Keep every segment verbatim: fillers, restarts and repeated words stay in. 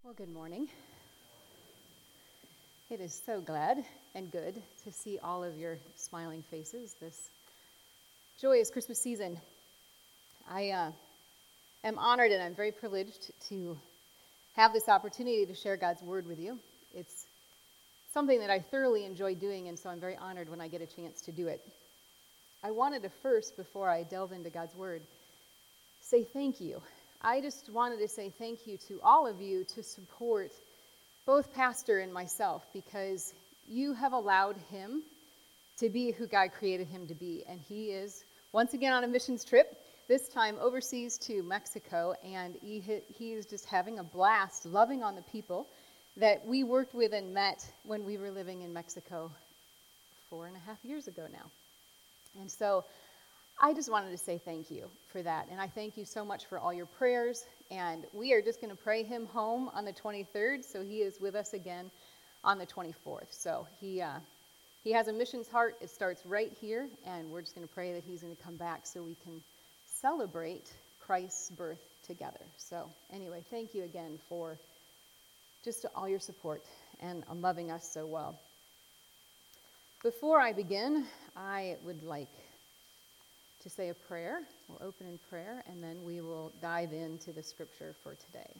Well, good morning. It is so glad and good to see all of your smiling faces this joyous Christmas season. I uh, am honored and I'm very privileged to have this opportunity to share God's Word with you. It's something that I thoroughly enjoy doing, and so I'm very honored when I get a chance to do it. I wanted to first, before I delve into God's Word, say thank you. I just wanted to say thank you to all of you to support both Pastor and myself, because you have allowed him to be who God created him to be. And he is once again on a missions trip, this time overseas to Mexico, and he, he is just having a blast, loving on the people that we worked with and met when we were living in Mexico four and a half years ago now. And so I just wanted to say thank you for that, and I thank you so much for all your prayers, and we are just going to pray him home on the twenty-third, so he is with us again on the twenty-fourth. So he uh, he has a missions heart. It starts right here, and we're just going to pray that he's going to come back so we can celebrate Christ's birth together. So anyway, thank you again for just all your support and on loving us so well. Before I begin, I would like to say a prayer. We'll open in prayer, and then we will dive into the scripture for today.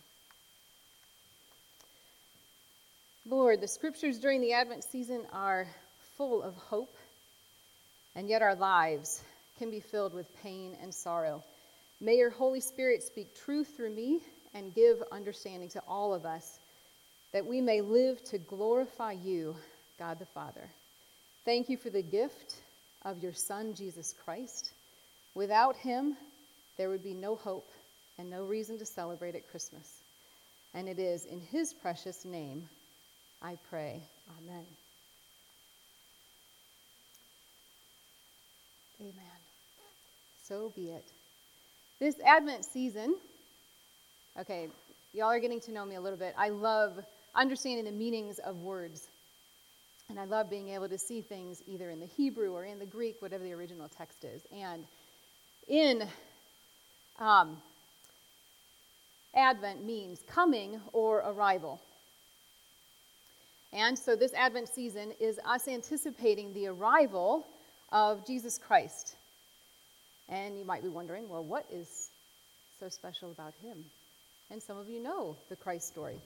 Lord, the scriptures during the Advent season are full of hope, and yet our lives can be filled with pain and sorrow. May your Holy Spirit speak truth through me and give understanding to all of us, that we may live to glorify you, God the Father. Thank you for the gift of your Son, Jesus Christ. Without him, there would be no hope and no reason to celebrate at Christmas. And it is in his precious name I pray. Amen. Amen. So be it. This Advent season, okay, y'all are getting to know me a little bit. I love understanding the meanings of words. And I love being able to see things either in the Hebrew or in the Greek, whatever the original text is. And in um, Advent means coming or arrival. And so this Advent season is us anticipating the arrival of Jesus Christ. And you might be wondering, well, what is so special about him? And some of you know the Christ story.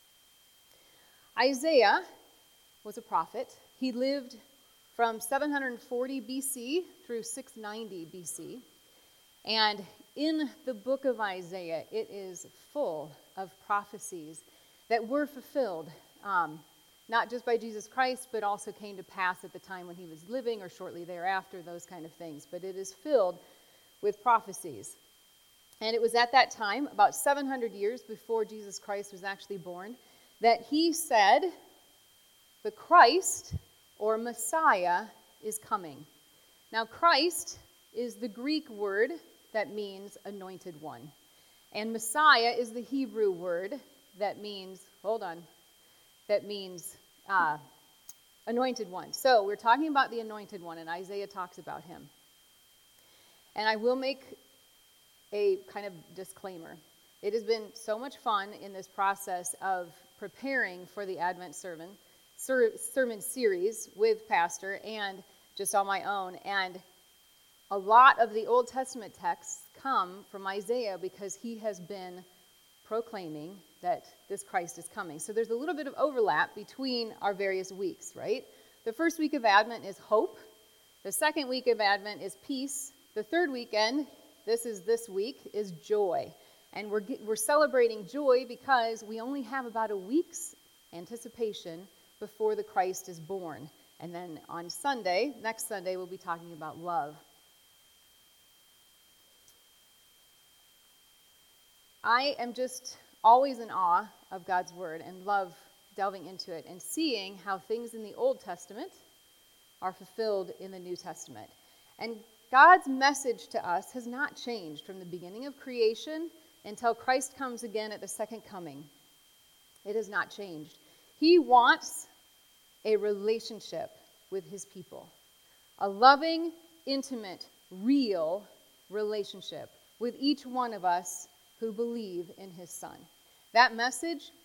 Isaiah was a prophet. He lived from seven hundred forty B C through six ninety B C. And in the book of Isaiah, it is full of prophecies that were fulfilled, um, not just by Jesus Christ, but also came to pass at the time when he was living or shortly thereafter, those kind of things. But it is filled with prophecies. And it was at that time, about seven hundred years before Jesus Christ was actually born, that he said, the Christ, or Messiah, is coming. Now, Christ is the Greek word that means anointed one. And Messiah is the Hebrew word that means, hold on, that means uh, anointed one. So we're talking about the anointed one, and Isaiah talks about him. And I will make a kind of disclaimer. It has been so much fun in this process of preparing for the Advent sermon, ser- sermon series with Pastor and just on my own. And a lot of the Old Testament texts come from Isaiah because he has been proclaiming that this Christ is coming. So there's a little bit of overlap between our various weeks, right? The first week of Advent is hope. The second week of Advent is peace. The third weekend, this is this week, is joy. And we're we're celebrating joy because we only have about a week's anticipation before the Christ is born. And then on Sunday, next Sunday, we'll be talking about love. I am just always in awe of God's Word and love delving into it and seeing how things in the Old Testament are fulfilled in the New Testament. And God's message to us has not changed from the beginning of creation until Christ comes again at the second coming. It has not changed. He wants a relationship with his people, a loving, intimate, real relationship with each one of us who believe in his Son. That message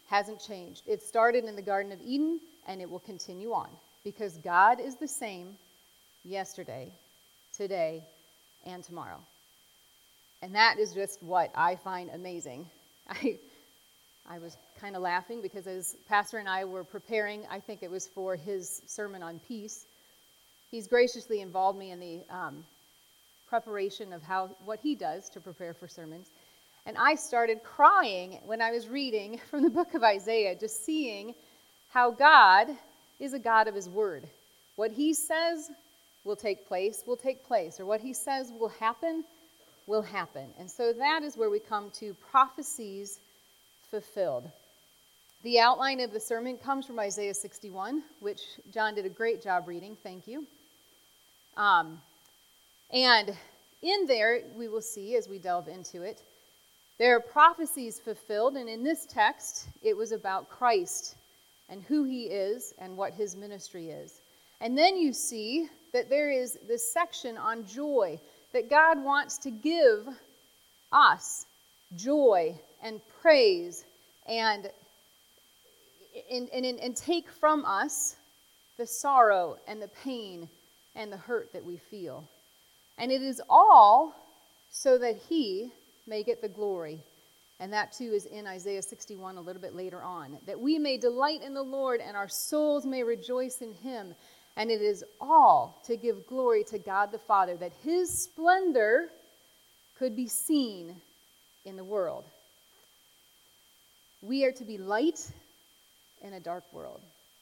hasn't changed. It started in the Garden of Eden, and it will continue on, because God is the same yesterday, today, and tomorrow. And that is just what I find amazing. I I was kind of laughing because as Pastor and I were preparing, I think it was for his sermon on peace, he's graciously involved me in the um, preparation of how what he does to prepare for sermons. And I started crying when I was reading from the book of Isaiah, just seeing how God is a God of his word. What he says will take place, will take place, or what he says will happen, will happen. And so that is where we come to prophecies fulfilled. The outline of the sermon comes from Isaiah sixty-one, which John did a great job reading. Thank you. Um, and in there, we will see as we delve into it, there are prophecies fulfilled, and in this text, it was about Christ and who he is and what his ministry is. And then you see that there is this section on joy, that God wants to give us joy and praise and, and, and, and take from us the sorrow and the pain and the hurt that we feel. And it is all so that he may get the glory. And that too is in Isaiah sixty-one a little bit later on. That we may delight in the Lord and our souls may rejoice in him. And it is all to give glory to God the Father, that his splendor could be seen in the world. We are to be light in a dark world.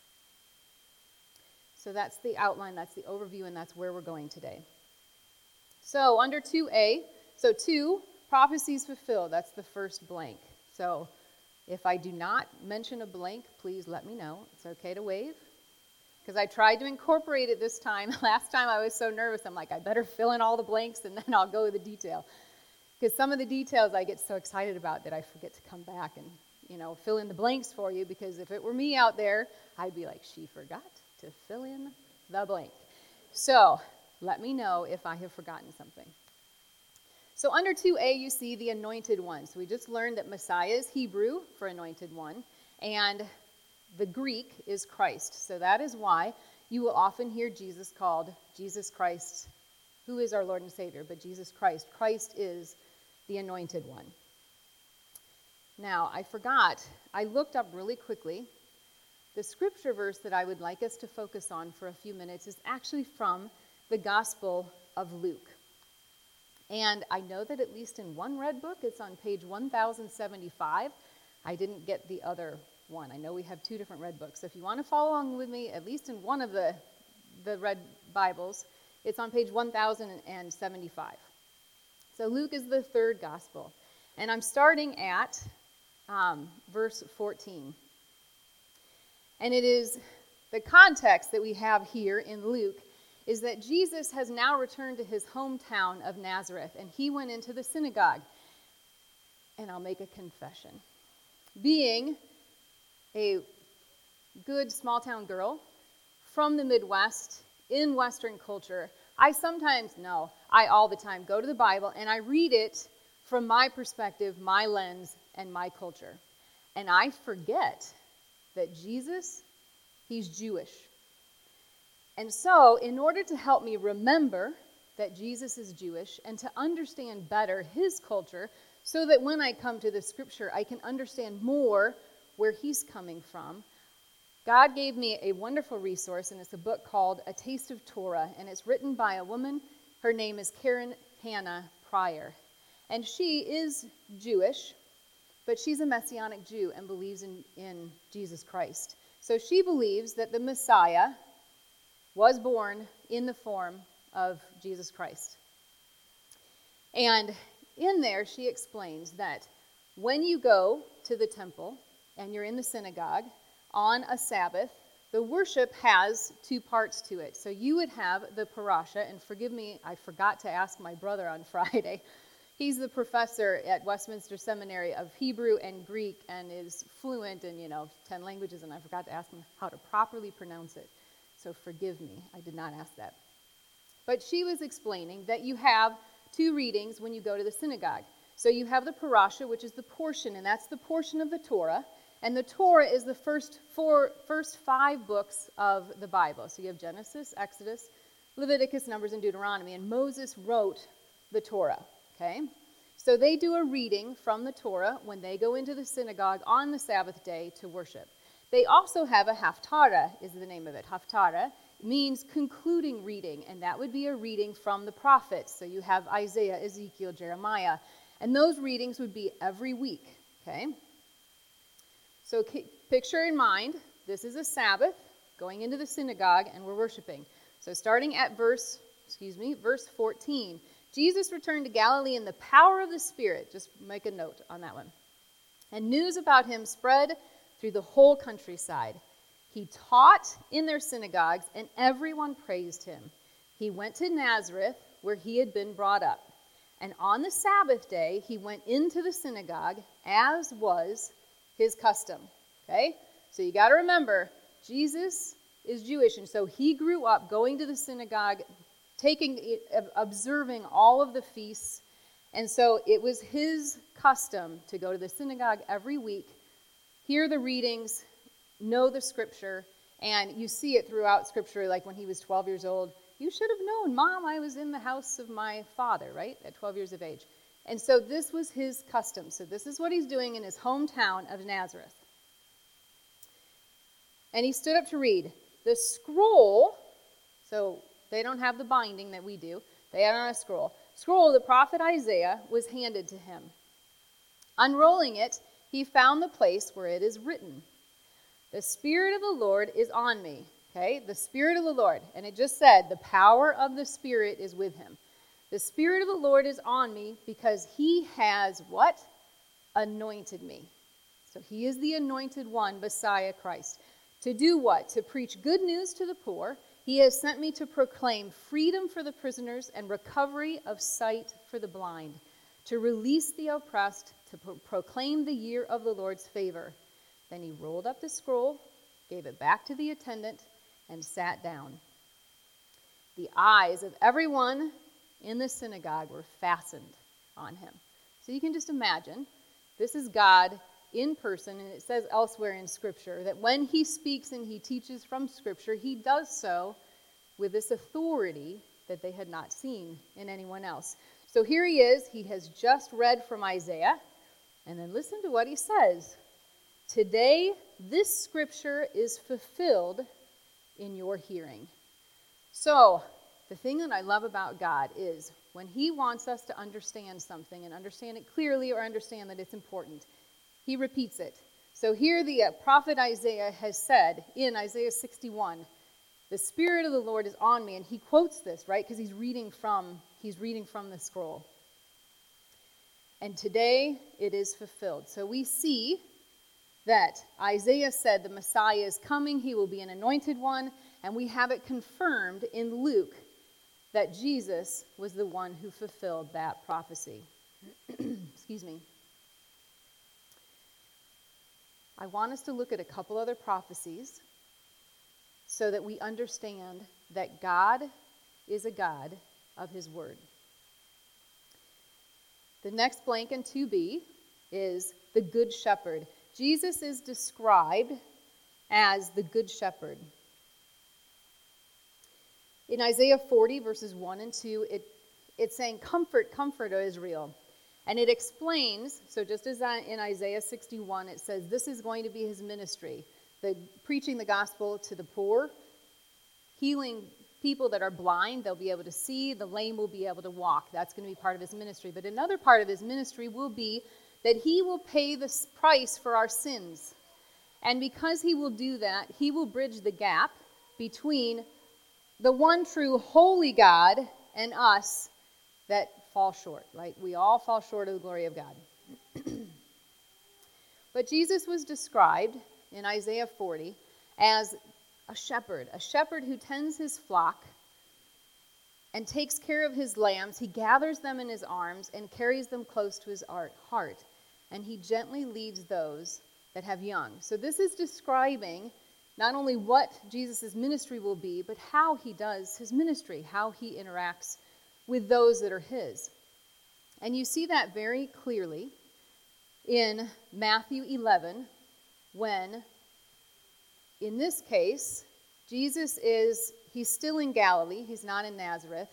So that's the outline, that's the overview, and that's where we're going today. So under two A, so two, prophecies fulfilled, that's the first blank. So if I do not mention a blank, please let me know. It's okay to wave. Because I tried to incorporate it this time. Last time I was so nervous, I'm like, I better fill in all the blanks and then I'll go with the detail. Because some of the details I get so excited about that I forget to come back and, you know, fill in the blanks for you. Because if it were me out there, I'd be like, she forgot to fill in the blank. So let me know if I have forgotten something. So under two A, you see the anointed one. So we just learned that Messiah is Hebrew for anointed one. And the Greek is Christ. So that is why you will often hear Jesus called Jesus Christ, who is our Lord and Savior, but Jesus Christ. Christ is the anointed one. Now, I forgot, I looked up really quickly. The scripture verse that I would like us to focus on for a few minutes is actually from the Gospel of Luke. And I know that at least in one red book, it's on page one thousand seventy-five. I didn't get the other one. I know we have two different red books. So if you want to follow along with me, at least in one of the, the red Bibles, it's on page one thousand seventy-five. So Luke is the third gospel. And I'm starting at um, verse fourteen. And it is the context that we have here in Luke is that Jesus has now returned to his hometown of Nazareth, and he went into the synagogue. And I'll make a confession. Being a good small-town girl from the Midwest in Western culture, I sometimes, no, I all the time go to the Bible and I read it from my perspective, my lens, and my culture. And I forget that Jesus, he's Jewish. And so, in order to help me remember that Jesus is Jewish and to understand better his culture, so that when I come to the scripture, I can understand more where he's coming from, God gave me a wonderful resource, and it's a book called A Taste of Torah, and it's written by a woman. Her name is Karen Hannah Pryor. And she is Jewish, but she's a Messianic Jew and believes in, in Jesus Christ. So she believes that the Messiah was born in the form of Jesus Christ. And in there, she explains that when you go to the temple and you're in the synagogue on a Sabbath, the worship has two parts to it. So you would have the parasha, and forgive me, I forgot to ask my brother on Friday. He's the professor at Westminster Seminary of Hebrew and Greek and is fluent in, you know, ten languages, and I forgot to ask him how to properly pronounce it. So forgive me, I did not ask that. But she was explaining that you have two readings when you go to the synagogue. So you have the parasha, which is the portion, and that's the portion of the Torah. And the Torah is the first four, first five books of the Bible. So you have Genesis, Exodus, Leviticus, Numbers, and Deuteronomy. And Moses wrote the Torah, okay? So they do a reading from the Torah when they go into the synagogue on the Sabbath day to worship. They also have a haftarah, is the name of it. Haftarah means concluding reading, and that would be a reading from the prophets. So you have Isaiah, Ezekiel, Jeremiah, and those readings would be every week, okay? So picture in mind, this is a Sabbath, going into the synagogue, and we're worshiping. So starting at verse, excuse me, verse fourteen, Jesus returned to Galilee in the power of the Spirit. Just make a note on that one. And news about him spread through the whole countryside. He taught in their synagogues, and everyone praised him. He went to Nazareth, where he had been brought up. And on the Sabbath day, he went into the synagogue, as was his custom. Okay? So you got to remember, Jesus is Jewish, and so he grew up going to the synagogue, taking, observing all of the feasts. And so it was his custom to go to the synagogue every week, hear the readings, know the scripture, and you see it throughout scripture, like when he was twelve years old. You should have known, Mom, I was in the house of my father, right, at twelve years of age. And so this was his custom. So this is what he's doing in his hometown of Nazareth. And he stood up to read. The scroll, so they don't have the binding that we do. They had on a scroll. Scroll of the prophet Isaiah was handed to him. Unrolling it, he found the place where it is written, "The Spirit of the Lord is on me." Okay, the Spirit of the Lord. And it just said, the power of the Spirit is with him. The Spirit of the Lord is on me because he has what? Anointed me. So he is the anointed one, Messiah Christ. To do what? To preach good news to the poor. He has sent me to proclaim freedom for the prisoners and recovery of sight for the blind, to release the oppressed, to pro- proclaim the year of the Lord's favor. Then he rolled up the scroll, gave it back to the attendant, and sat down. The eyes of everyone in the synagogue were fastened on him. So you can just imagine, this is God in person, and it says elsewhere in Scripture that when he speaks and he teaches from Scripture, he does so with this authority that they had not seen in anyone else. So here he is, he has just read from Isaiah, and then listen to what he says. Today, this Scripture is fulfilled in your hearing. So, the thing that I love about God is when he wants us to understand something and understand it clearly or understand that it's important, he repeats it. So here the uh, prophet Isaiah has said in Isaiah sixty-one, the Spirit of the Lord is on me, and he quotes this, right? Because he's reading from he's reading from the scroll. And today it is fulfilled. So we see that Isaiah said the Messiah is coming, he will be an anointed one, and we have it confirmed in Luke that Jesus was the one who fulfilled that prophecy. Excuse me. I want us to look at a couple other prophecies so that we understand that God is a God of his word. The next blank in two B is the Good Shepherd. Jesus is described as the Good Shepherd. In Isaiah forty, verses one and two, it, it's saying, "Comfort, comfort, O Israel." And it explains, so just as in Isaiah sixty-one, it says this is going to be his ministry, the preaching the gospel to the poor, healing people that are blind, they'll be able to see, the lame will be able to walk. That's going to be part of his ministry. But another part of his ministry will be that he will pay the price for our sins. And because he will do that, he will bridge the gap between the one true holy God and us that fall short, right? We all fall short of the glory of God. But Jesus was described in Isaiah forty as a shepherd, a shepherd who tends his flock and takes care of his lambs. He gathers them in his arms and carries them close to his heart, and he gently leads those that have young. So this is describing not only what Jesus' ministry will be, but how he does his ministry, how he interacts with those that are his. And you see that very clearly in Matthew eleven, when, in this case, Jesus is, he's still in Galilee. He's not in Nazareth.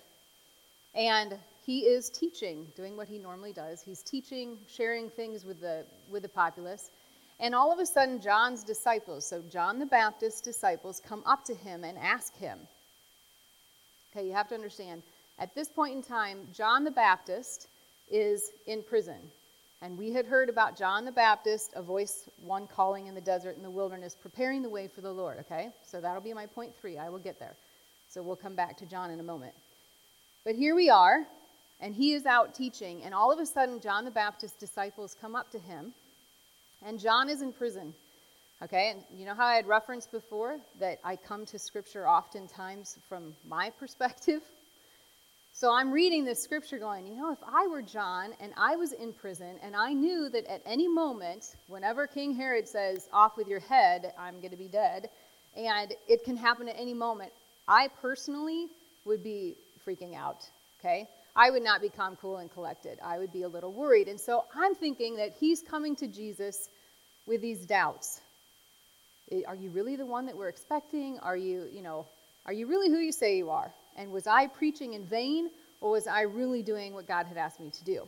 And he is teaching, doing what he normally does. He's teaching, sharing things with the with the populace. And all of a sudden, John's disciples, so John the Baptist's disciples, come up to him and ask him. Okay, you have to understand, at this point in time, John the Baptist is in prison. And we had heard about John the Baptist, a voice, one calling in the desert, in the wilderness, preparing the way for the Lord, okay? So that'll be my point three. I will get there. So we'll come back to John in a moment. But here we are, and he is out teaching, and all of a sudden, John the Baptist's disciples come up to him, and John is in prison, okay? And you know how I had referenced before that I come to Scripture oftentimes from my perspective? So I'm reading this Scripture going, you know, if I were John, and I was in prison, and I knew that at any moment, whenever King Herod says, off with your head, I'm going to be dead, and it can happen at any moment, I personally would be freaking out, okay? I would not be calm, cool, and collected. I would be a little worried. And so I'm thinking that he's coming to Jesus with these doubts. Are you really the one that we're expecting? Are you, you know, are you really who you say you are? And was I preaching in vain, or was I really doing what God had asked me to do?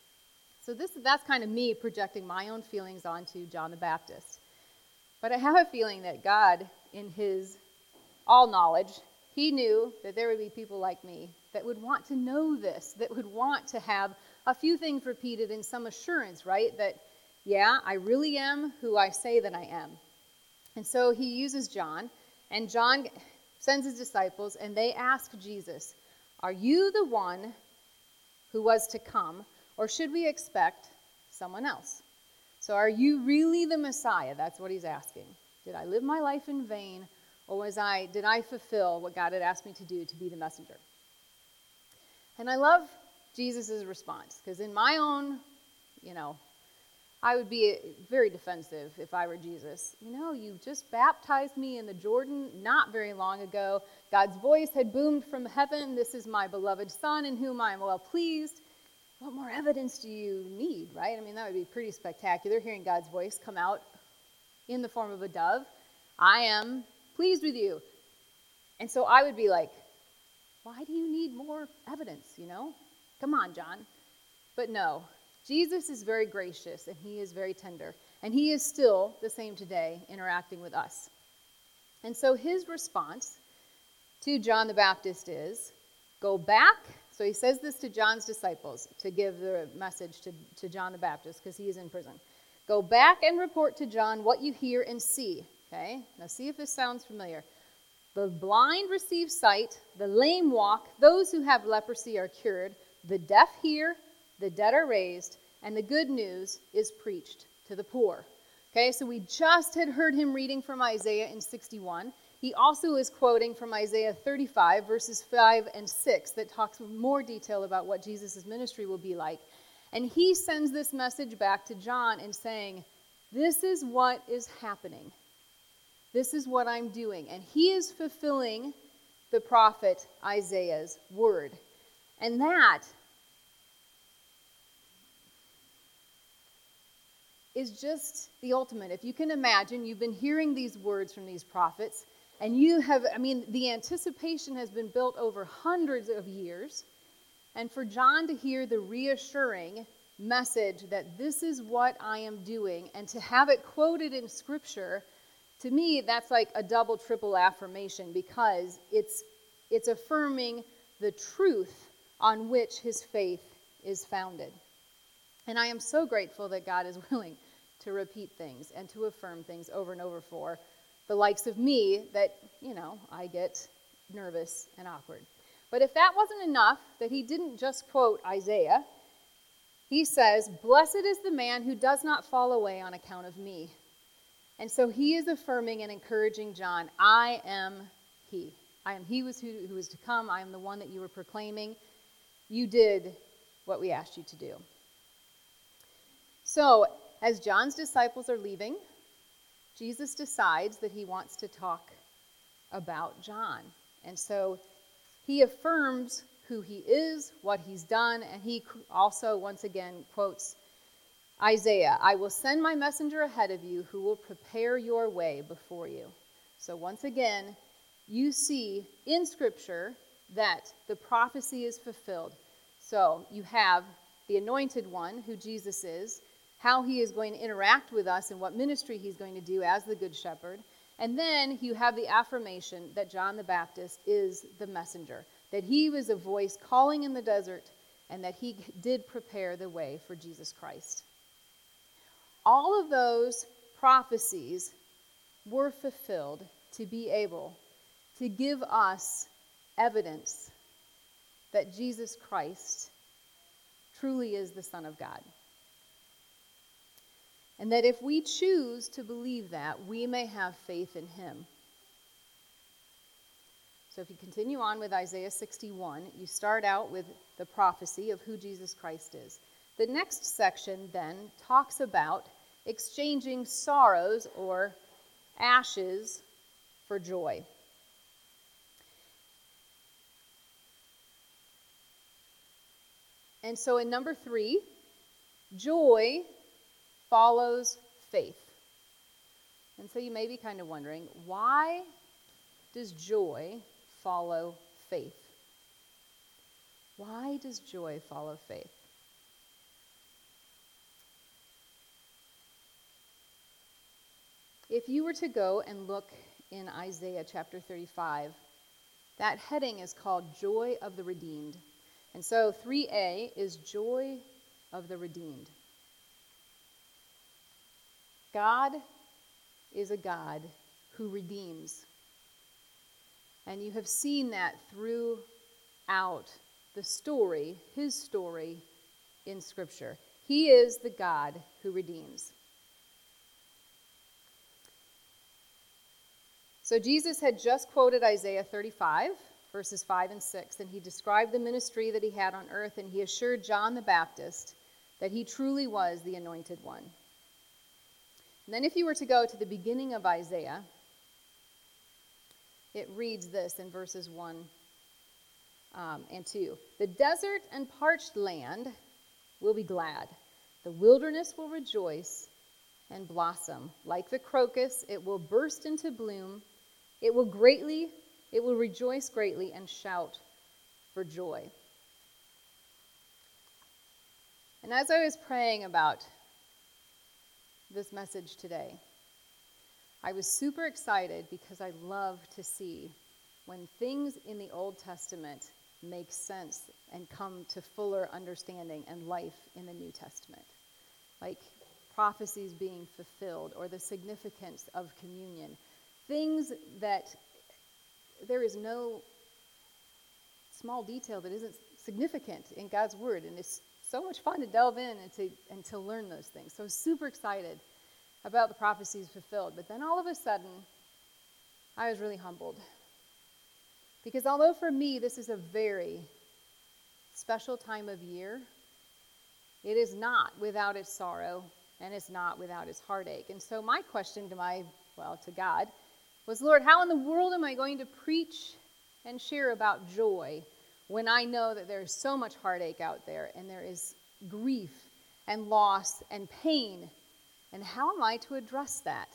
So this that's kind of me projecting my own feelings onto John the Baptist. But I have a feeling that God, in his all knowledge, he knew that there would be people like me that would want to know this, that would want to have a few things repeated in some assurance, right? That, yeah, I really am who I say that I am. And so he uses John, and John sends his disciples, and they ask Jesus, are you the one who was to come, or should we expect someone else? So are you really the Messiah? That's what he's asking. Did I live my life in vain? Or was I, did I fulfill what God had asked me to do, to be the messenger? And I love Jesus' response, because in my own, you know, I would be very defensive if I were Jesus. You know, you just baptized me in the Jordan not very long ago. God's voice had boomed from heaven. This is my beloved Son in whom I am well pleased. What more evidence do you need, right? I mean, that would be pretty spectacular, hearing God's voice come out in the form of a dove. I am pleased with you. And so I would be like, why do you need more evidence, you know? Come on, John. But no, Jesus is very gracious, and he is very tender. And he is still the same today, interacting with us. And so his response to John the Baptist is, go back. So he says this to John's disciples to give the message to, to John the Baptist, because he is in prison. Go back and report to John what you hear and see. Okay, now see if this sounds familiar. The blind receive sight, the lame walk, those who have leprosy are cured, the deaf hear, the dead are raised, and the good news is preached to the poor. Okay, so we just had heard him reading from Isaiah in sixty-one. He also is quoting from Isaiah thirty-five, verses five and six, that talks with more detail about what Jesus' ministry will be like. And he sends this message back to John and saying, this is what is happening. This is what I'm doing. And he is fulfilling the prophet Isaiah's word. And that is just the ultimate. If you can imagine, you've been hearing these words from these prophets, and you have, I mean, the anticipation has been built over hundreds of years. And for John to hear the reassuring message that this is what I am doing, and to have it quoted in Scripture, to me, that's like a double, triple affirmation, because it's it's affirming the truth on which his faith is founded. And I am so grateful that God is willing to repeat things and to affirm things over and over for the likes of me that, you know, I get nervous and awkward. But if that wasn't enough, that he didn't just quote Isaiah, he says, blessed is the man who does not fall away on account of me. And so he is affirming and encouraging John, I am he. I am he who is to come. I am the one that you were proclaiming. You did what we asked you to do. So as John's disciples are leaving, Jesus decides that he wants to talk about John. And so he affirms who he is, what he's done, and he also, once again, quotes Isaiah, I will send my messenger ahead of you who will prepare your way before you. So once again, you see in Scripture that the prophecy is fulfilled. So you have the anointed one, who Jesus is, how he is going to interact with us and what ministry he's going to do as the Good Shepherd. And then you have the affirmation that John the Baptist is the messenger, that he was a voice calling in the desert, and that he did prepare the way for Jesus Christ. All of those prophecies were fulfilled to be able to give us evidence that Jesus Christ truly is the Son of God. And that if we choose to believe that, we may have faith in him. So if you continue on with Isaiah sixty-one, you start out with the prophecy of who Jesus Christ is. The next section then talks about exchanging sorrows or ashes for joy. And so in number three, joy follows faith. And so you may be kind of wondering, why does joy follow faith? Why does joy follow faith? If you were to go and look in Isaiah chapter thirty-five, that heading is called Joy of the Redeemed. And so three A is Joy of the Redeemed. God is a God who redeems. And you have seen that throughout the story, his story in Scripture. He is the God who redeems. So Jesus had just quoted Isaiah thirty-five, verses five and six, and he described the ministry that he had on earth, and he assured John the Baptist that he truly was the anointed one. And then if you were to go to the beginning of Isaiah, it reads this in verses one um, and two. The desert and parched land will be glad. The wilderness will rejoice and blossom. Like the crocus, it will burst into bloom. It will greatly, it will rejoice greatly and shout for joy. And as I was praying about this message today, I was super excited because I love to see when things in the Old Testament make sense and come to fuller understanding and life in the New Testament. Like prophecies being fulfilled or the significance of communion. Things that there is no small detail that isn't significant in God's Word. And it's so much fun to delve in and to, and to learn those things. So I was super excited about the prophecies fulfilled. But then all of a sudden, I was really humbled. Because although for me this is a very special time of year, it is not without its sorrow, and it's not without its heartache. And so my question to my, well, to God, was, Lord, how in the world am I going to preach and share about joy when I know that there is so much heartache out there, and there is grief and loss and pain? And how am I to address that?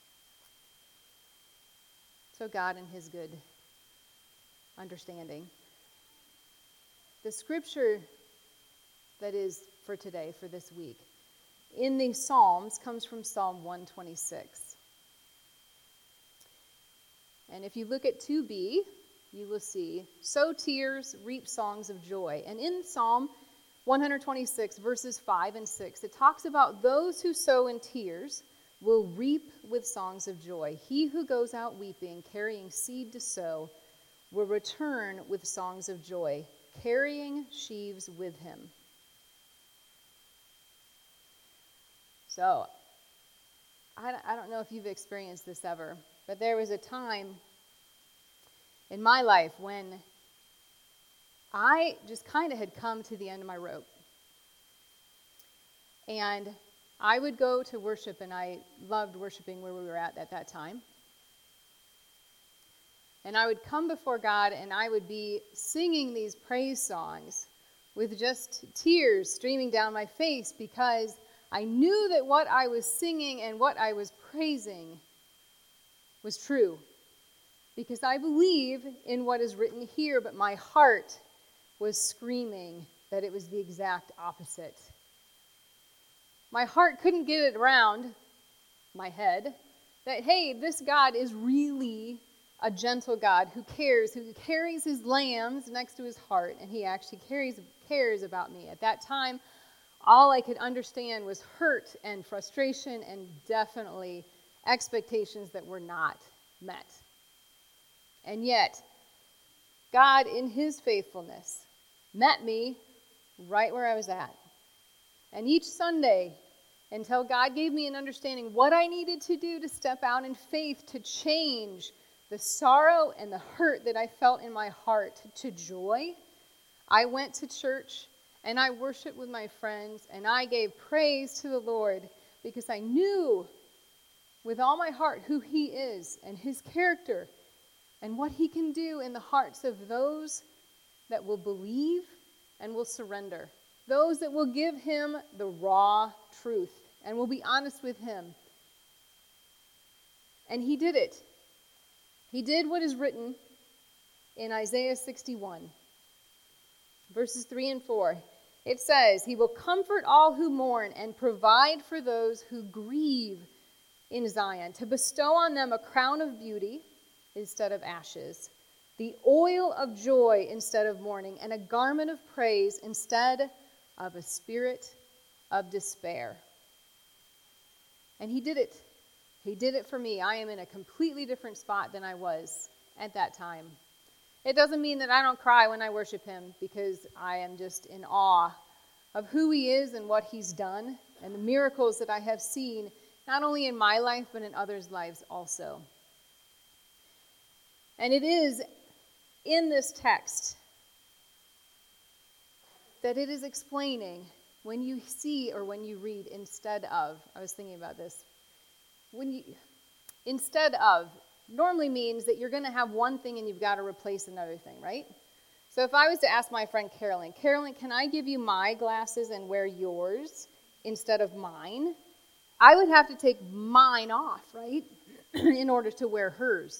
So God, in his good understanding, the scripture that is for today, for this week, in the Psalms comes from Psalm one twenty-six. And if you look at two B, you will see, sow tears, reap songs of joy. And in Psalm one twenty-six, verses five and six, it talks about those who sow in tears will reap with songs of joy. He who goes out weeping, carrying seed to sow, will return with songs of joy, carrying sheaves with him. So, I, I don't know if you've experienced this ever, but there was a time in my life when I just kind of had come to the end of my rope. And I would go to worship, and I loved worshiping where we were at at that time. And I would come before God, and I would be singing these praise songs with just tears streaming down my face because I knew that what I was singing and what I was praising was true, because I believe in what is written here, but my heart was screaming that it was the exact opposite. My heart couldn't get it around my head that, hey, this God is really a gentle God who cares, who carries his lambs next to his heart, and he actually cares, cares about me. At that time, all I could understand was hurt and frustration and definitely expectations that were not met. And yet, God, in his faithfulness, met me right where I was at. And each Sunday, until God gave me an understanding what I needed to do to step out in faith to change the sorrow and the hurt that I felt in my heart to joy, I went to church and I worshiped with my friends and I gave praise to the Lord because I knew with all my heart who he is and his character and what he can do in the hearts of those that will believe and will surrender. Those that will give him the raw truth and will be honest with him. And he did it. He did what is written in Isaiah sixty-one, verses three and four. It says, he will comfort all who mourn and provide for those who grieve in Zion, to bestow on them a crown of beauty instead of ashes, the oil of joy instead of mourning, and a garment of praise instead of a spirit of despair. And he did it. He did it for me. I am in a completely different spot than I was at that time. It doesn't mean that I don't cry when I worship him, because I am just in awe of who he is and what he's done and the miracles that I have seen, not only in my life, but in others' lives also. And it is in this text that it is explaining, when you see or when you read instead of, I was thinking about this, when you, instead of, normally means that you're going to have one thing and you've got to replace another thing, right? So if I was to ask my friend Carolyn, Carolyn, can I give you my glasses and wear yours instead of mine? I would have to take mine off, right, in order to wear hers.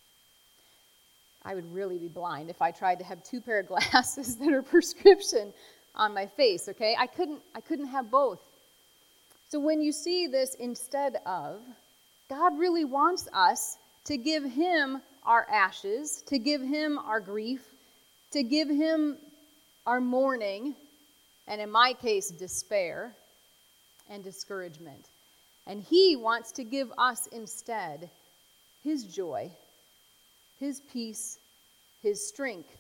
I would really be blind if I tried to have two pair of glasses that are prescription on my face, okay? I couldn't, I couldn't have both. So when you see this instead of, God really wants us to give him our ashes, to give him our grief, to give him our mourning, and in my case, despair and discouragement. And he wants to give us instead his joy, his peace, his strength.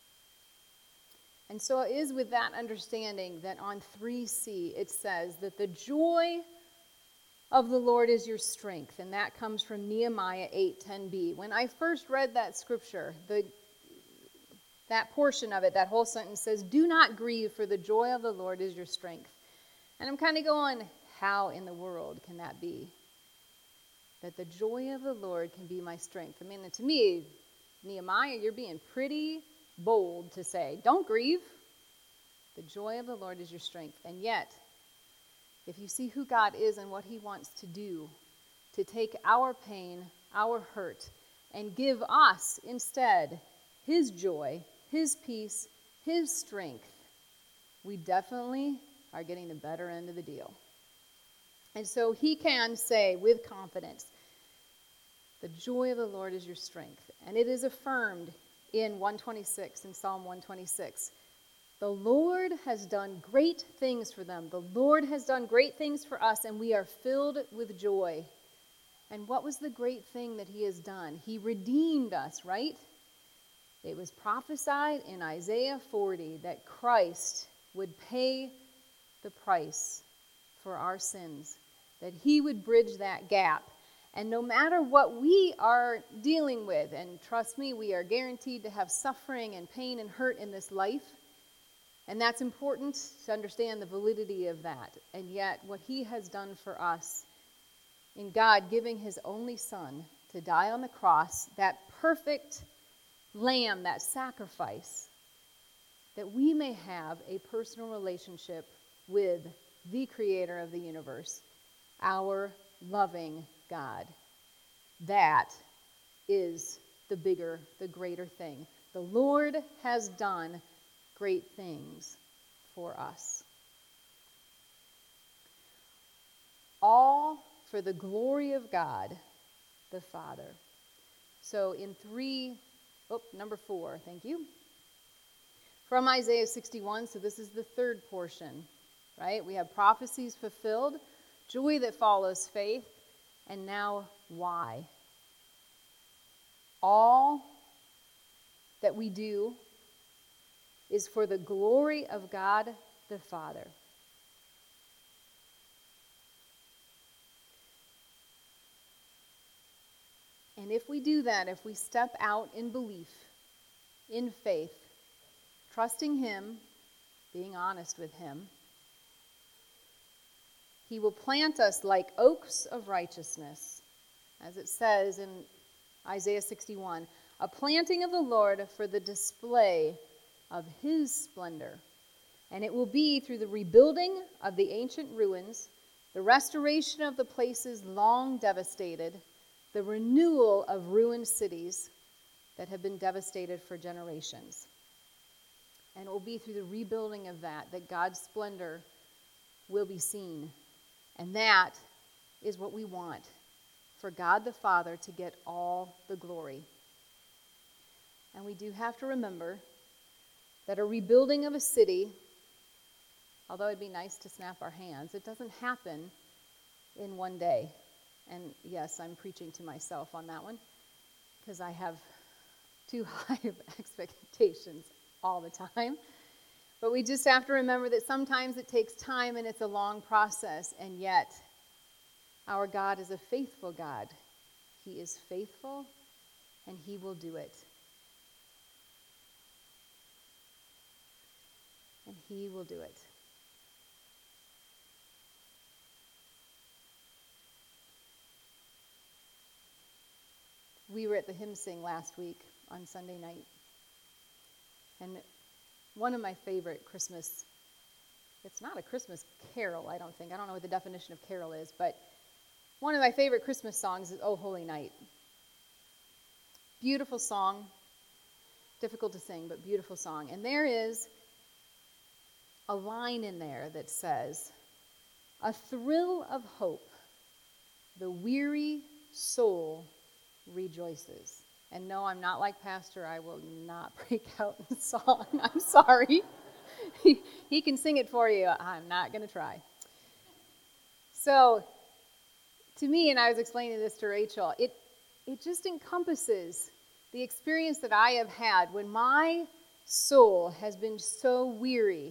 And so it is with that understanding that on three C it says that the joy of the Lord is your strength, and that comes from Nehemiah eight ten b. When I first read that scripture, the that portion of it, that whole sentence says, do not grieve, for the joy of the Lord is your strength. And I'm kind of going, how in the world can that be? That the joy of the Lord can be my strength. I mean, to me, Nehemiah, you're being pretty bold to say, don't grieve. The joy of the Lord is your strength. And yet, if you see who God is and what he wants to do, to take our pain, our hurt, and give us instead his joy, his peace, his strength, we definitely are getting the better end of the deal. And so he can say with confidence, the joy of the Lord is your strength. And it is affirmed in one twenty-six, in Psalm one twenty-six. The Lord has done great things for them. The Lord has done great things for us, and we are filled with joy. And what was the great thing that he has done? He redeemed us, right? It was prophesied in Isaiah forty that Christ would pay the price for our sins, that he would bridge that gap. And no matter what we are dealing with, and trust me, we are guaranteed to have suffering and pain and hurt in this life, and that's important to understand the validity of that. And yet, what he has done for us in God giving his only son to die on the cross, that perfect lamb, that sacrifice, that we may have a personal relationship with the creator of the universe, our loving God. That is the bigger, the greater thing. The Lord has done great things for us. All for the glory of God, the Father. So in three, oh, number four, thank you. From Isaiah sixty-one, so this is the third portion, right? We have prophecies fulfilled, joy that follows faith, and now why? All that we do is for the glory of God the Father. And if we do that, if we step out in belief, in faith, trusting Him, being honest with Him, He will plant us like oaks of righteousness, as it says in Isaiah sixty-one, a planting of the Lord for the display of His splendor. And it will be through the rebuilding of the ancient ruins, the restoration of the places long devastated, the renewal of ruined cities that have been devastated for generations. And it will be through the rebuilding of that that God's splendor will be seen. And that is what we want, for God the Father to get all the glory. And we do have to remember that a rebuilding of a city, although it'd be nice to snap our hands, it doesn't happen in one day. And yes, I'm preaching to myself on that one, because I have too high of expectations all the time. But we just have to remember that sometimes it takes time and it's a long process, and yet our God is a faithful God. He is faithful, and He will do it. And He will do it. We were at the hymn sing last week on Sunday night. And one of my favorite Christmas, it's not a Christmas carol, I don't think. I don't know what the definition of carol is, but one of my favorite Christmas songs is "O Holy Night." Beautiful song. Difficult to sing, but beautiful song. And there is a line in there that says, "A thrill of hope, the weary soul rejoices." And no, I'm not like Pastor. I will not break out in song. I'm sorry. he, he can sing it for you. I'm not going to try. So, to me, and I was explaining this to Rachel, it, it just encompasses the experience that I have had when my soul has been so weary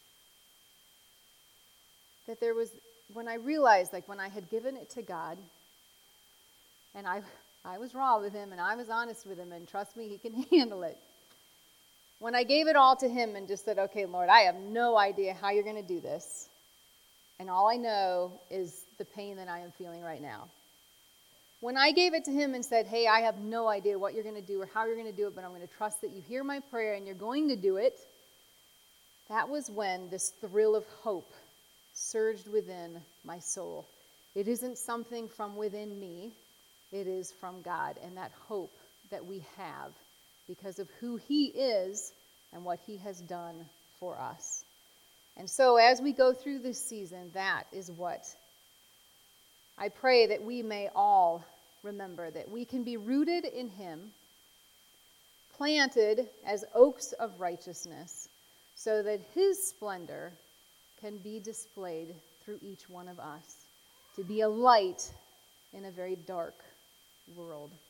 that there was, when I realized, like when I had given it to God, and I... I was raw with Him, and I was honest with Him, and trust me, He can handle it. When I gave it all to Him and just said, okay, Lord, I have no idea how you're going to do this, and all I know is the pain that I am feeling right now. When I gave it to Him and said, hey, I have no idea what you're going to do or how you're going to do it, but I'm going to trust that you hear my prayer and you're going to do it, that was when this thrill of hope surged within my soul. It isn't something from within me. It is from God, and that hope that we have because of who He is and what He has done for us. And so as we go through this season, that is what I pray that we may all remember, that we can be rooted in Him, planted as oaks of righteousness, so that His splendor can be displayed through each one of us, to be a light in a very dark world.